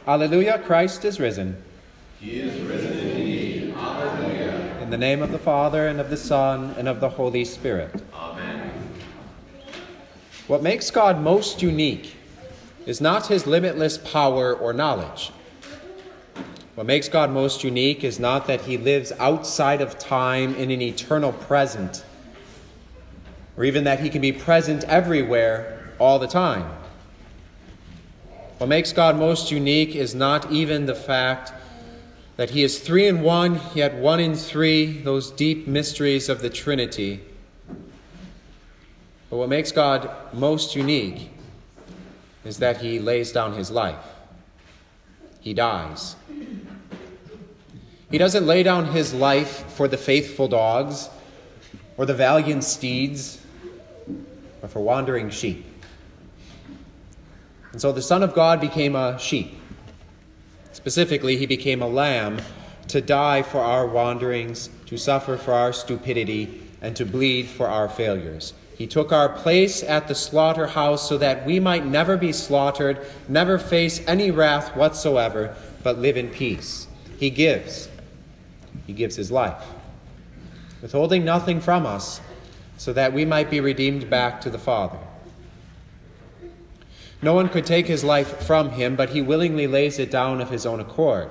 Alleluia, Christ is risen. He is risen indeed. Alleluia. In the name of the Father, and of the Son, and of the Holy Spirit. Amen. What makes God most unique is not his limitless power or knowledge. What makes God most unique is not that he lives outside of time in an eternal present, or even that he can be present everywhere all the time. What makes God most unique is not even the fact that he is 3 in 1, yet 1 in 3, those deep mysteries of the Trinity. But what makes God most unique is that he lays down his life. He dies. He doesn't lay down his life for the faithful dogs or the valiant steeds, but for wandering sheep. And so the Son of God became a sheep. Specifically, he became a lamb to die for our wanderings, to suffer for our stupidity, and to bleed for our failures. He took our place at the slaughterhouse so that we might never be slaughtered, never face any wrath whatsoever, but live in peace. He gives. He gives his life, withholding nothing from us, so that we might be redeemed back to the Father. No one could take his life from him, but he willingly lays it down of his own accord.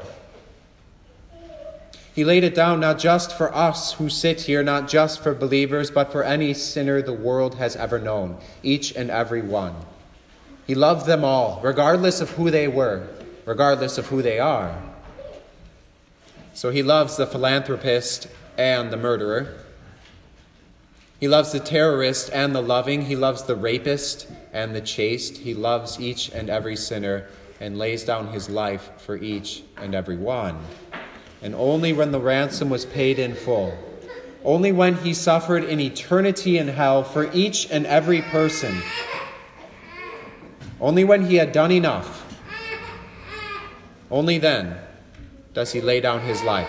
He laid it down not just for us who sit here, not just for believers, but for any sinner the world has ever known, each and every one. He loved them all, regardless of who they were, regardless of who they are. So he loves the philanthropist and the murderer. He loves the terrorist and the loving. He loves the rapist and the chaste. He loves each and every sinner and lays down his life for each and every one. And only when the ransom was paid in full, only when he suffered in eternity in hell for each and every person, only when he had done enough, only then does he lay down his life.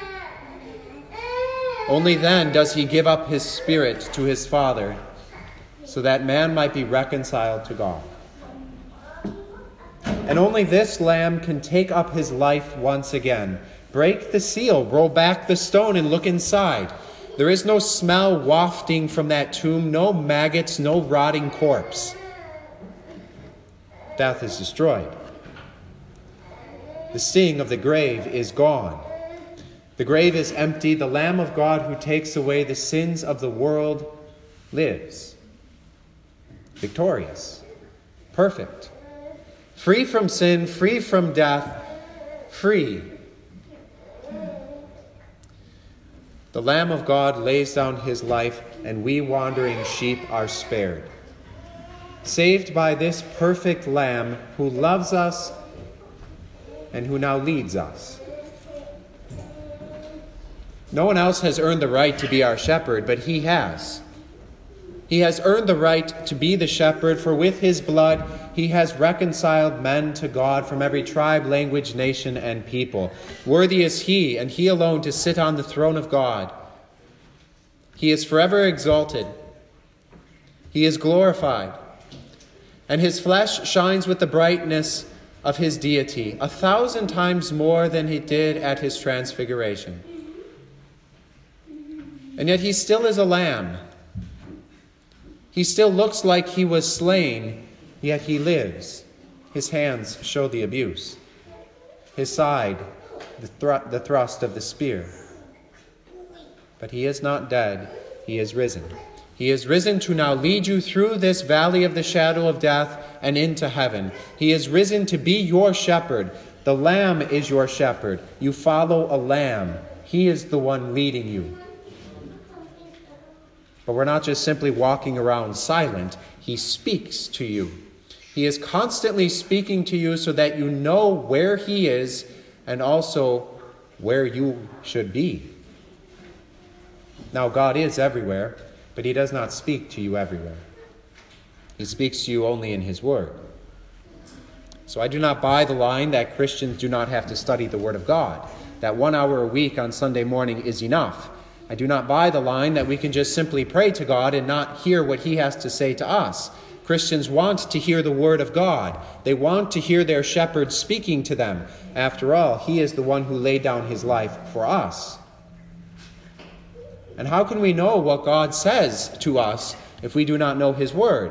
Only then does he give up his spirit to his Father so that man might be reconciled to God. And only this Lamb can take up his life once again, break the seal, roll back the stone, and look inside. There is no smell wafting from that tomb, no maggots, no rotting corpse. Death is destroyed. The sting of the grave is gone. The grave is empty. The Lamb of God who takes away the sins of the world lives. Victorious. Perfect. Free from sin, free from death, free. The Lamb of God lays down his life, and we wandering sheep are spared. Saved by this perfect Lamb who loves us and who now leads us. No one else has earned the right to be our shepherd, but he has. He has earned the right to be the shepherd, for with his blood he has reconciled men to God from every tribe, language, nation, and people. Worthy is he, and he alone, to sit on the throne of God. He is forever exalted. He is glorified. And his flesh shines with the brightness of his deity, 1,000 times more than he did at his transfiguration. And yet he still is a lamb. He still looks like he was slain, yet he lives. His hands show the abuse. His side, the thrust of the spear. But he is not dead. He is risen. He is risen to now lead you through this valley of the shadow of death and into heaven. He is risen to be your shepherd. The Lamb is your shepherd. You follow a lamb. He is the one leading you. But we're not just simply walking around silent. He speaks to you. He is constantly speaking to you so that you know where he is and also where you should be. Now, God is everywhere, but he does not speak to you everywhere. He speaks to you only in his word. So I do not buy the line that Christians do not have to study the word of God, that 1 hour a week on Sunday morning is enough. I do not buy the line that we can just simply pray to God and not hear what he has to say to us. Christians want to hear the word of God. They want to hear their shepherd speaking to them. After all, he is the one who laid down his life for us. And how can we know what God says to us if we do not know his word?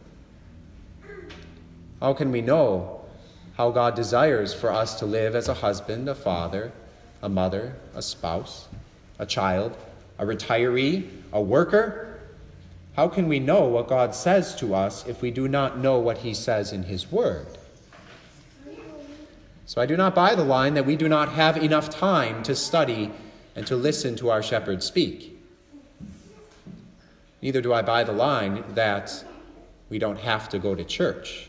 How can we know how God desires for us to live as a husband, a father, a mother, a spouse, a child, a retiree, a worker? How can we know what God says to us if we do not know what he says in his word? So I do not buy the line that we do not have enough time to study and to listen to our shepherd speak. Neither do I buy the line that we don't have to go to church.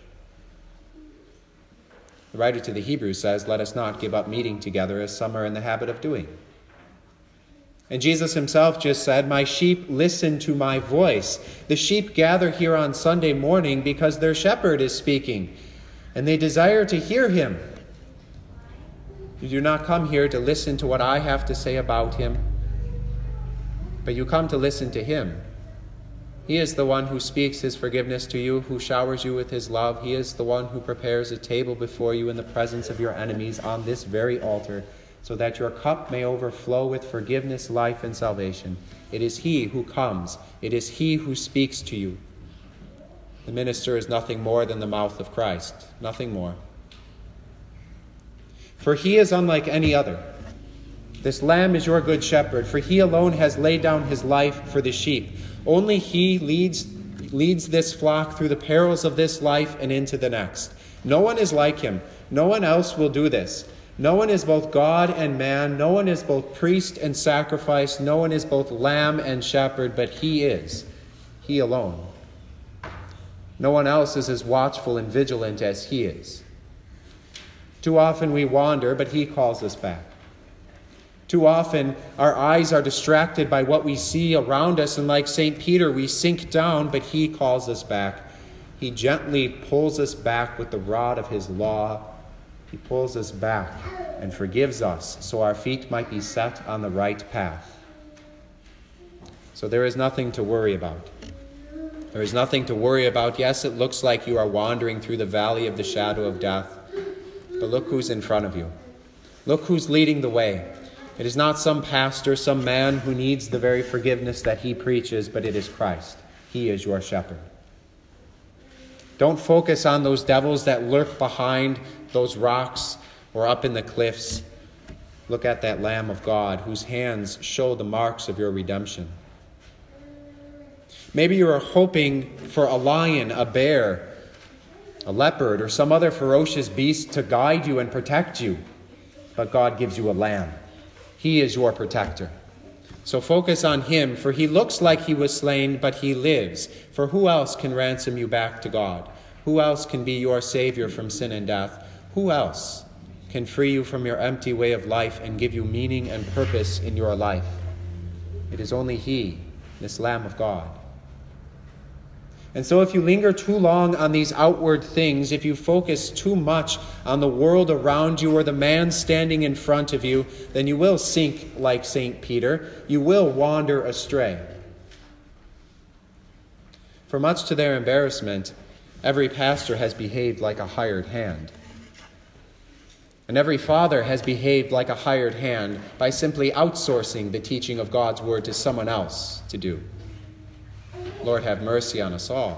The writer to the Hebrews says, "Let us not give up meeting together as some are in the habit of doing." And Jesus himself just said, "My sheep listen to my voice." The sheep gather here on Sunday morning because their shepherd is speaking, and they desire to hear him. You do not come here to listen to what I have to say about him, but you come to listen to him. He is the one who speaks his forgiveness to you, who showers you with his love. He is the one who prepares a table before you in the presence of your enemies on this very altar, so that your cup may overflow with forgiveness, life, and salvation. It is he who comes. It is he who speaks to you. The minister is nothing more than the mouth of Christ, nothing more. For he is unlike any other. This lamb is your good shepherd, for he alone has laid down his life for the sheep. Only he leads this flock through the perils of this life and into the next. No one is like him. No one else will do this. No one is both God and man. No one is both priest and sacrifice. No one is both lamb and shepherd, but he is, he alone. No one else is as watchful and vigilant as he is. Too often we wander, but he calls us back. Too often our eyes are distracted by what we see around us, and like St. Peter, we sink down, but he calls us back. He gently pulls us back with the rod of his law. He pulls us back and forgives us so our feet might be set on the right path. So there is nothing to worry about. There is nothing to worry about. Yes, it looks like you are wandering through the valley of the shadow of death, but look who's in front of you. Look who's leading the way. It is not some pastor, some man who needs the very forgiveness that he preaches, but it is Christ. He is your shepherd. Don't focus on those devils that lurk behind those rocks or up in the cliffs. Look at that Lamb of God whose hands show the marks of your redemption. Maybe you are hoping for a lion, a bear, a leopard, or some other ferocious beast to guide you and protect you, but God gives you a lamb. He is your protector. So focus on him, for he looks like he was slain, but he lives. For who else can ransom you back to God? Who else can be your Savior from sin and death? Who else can free you from your empty way of life and give you meaning and purpose in your life? It is only he, this Lamb of God. And so if you linger too long on these outward things, if you focus too much on the world around you or the man standing in front of you, then you will sink like St. Peter. You will wander astray. For much to their embarrassment, every pastor has behaved like a hired hand. And every father has behaved like a hired hand by simply outsourcing the teaching of God's word to someone else to do. Lord, have mercy on us all.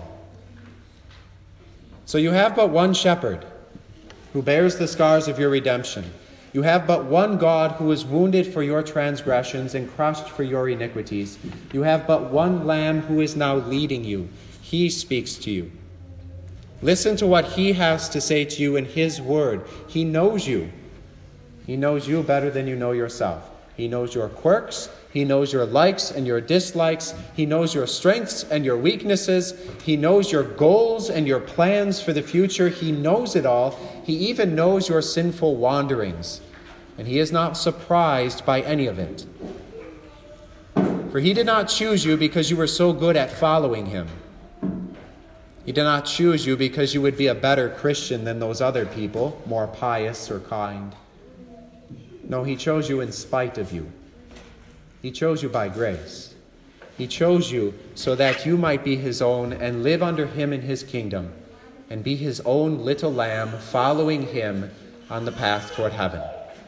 So you have but one shepherd who bears the scars of your redemption. You have but one God who was wounded for your transgressions and crushed for your iniquities. You have but one Lamb who is now leading you. He speaks to you. Listen to what he has to say to you in his word. He knows you. He knows you better than you know yourself. He knows your quirks. He knows your likes and your dislikes. He knows your strengths and your weaknesses. He knows your goals and your plans for the future. He knows it all. He even knows your sinful wanderings. And he is not surprised by any of it. For he did not choose you because you were so good at following him. He did not choose you because you would be a better Christian than those other people, more pious or kind. No, he chose you in spite of you. He chose you by grace. He chose you so that you might be his own and live under him in his kingdom, and be his own little lamb following him on the path toward heaven.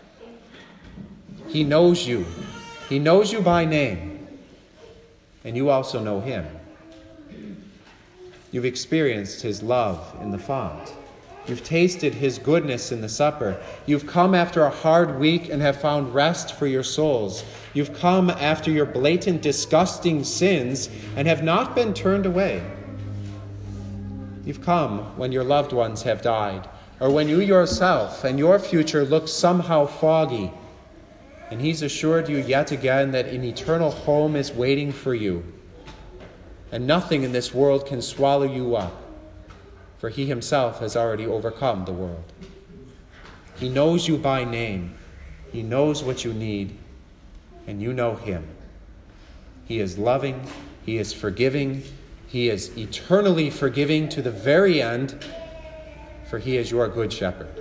He knows you. He knows you by name, and you also know him. You've experienced his love in the font. You've tasted his goodness in the supper. You've come after a hard week and have found rest for your souls. You've come after your blatant, disgusting sins and have not been turned away. You've come when your loved ones have died, or when you yourself and your future look somehow foggy, and he's assured you yet again that an eternal home is waiting for you, and nothing in this world can swallow you up, for he himself has already overcome the world. He knows you by name. He knows what you need, and you know him. He is loving. He is forgiving. He is eternally forgiving to the very end, for he is your good shepherd.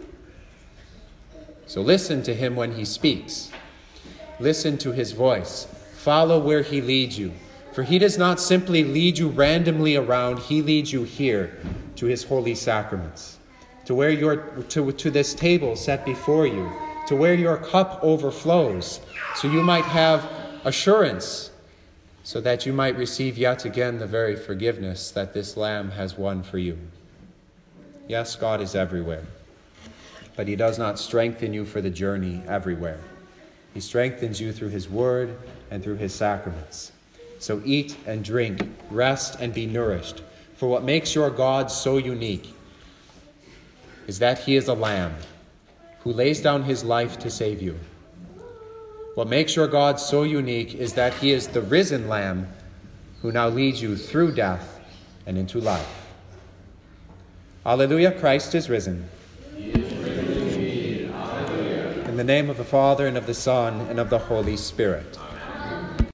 So listen to him when he speaks. Listen to his voice. Follow where he leads you. For he does not simply lead you randomly around, he leads you here to his holy sacraments, to where to this table set before you, to where your cup overflows, so you might have assurance, so that you might receive yet again the very forgiveness that this Lamb has won for you. Yes, God is everywhere, but he does not strengthen you for the journey everywhere. He strengthens you through his word and through his sacraments. So eat and drink, rest and be nourished. For what makes your God so unique is that he is a lamb who lays down his life to save you. What makes your God so unique is that he is the risen lamb who now leads you through death and into life. Alleluia, Christ is risen. He is risen indeed. Alleluia. In the name of the Father, and of the Son, and of the Holy Spirit.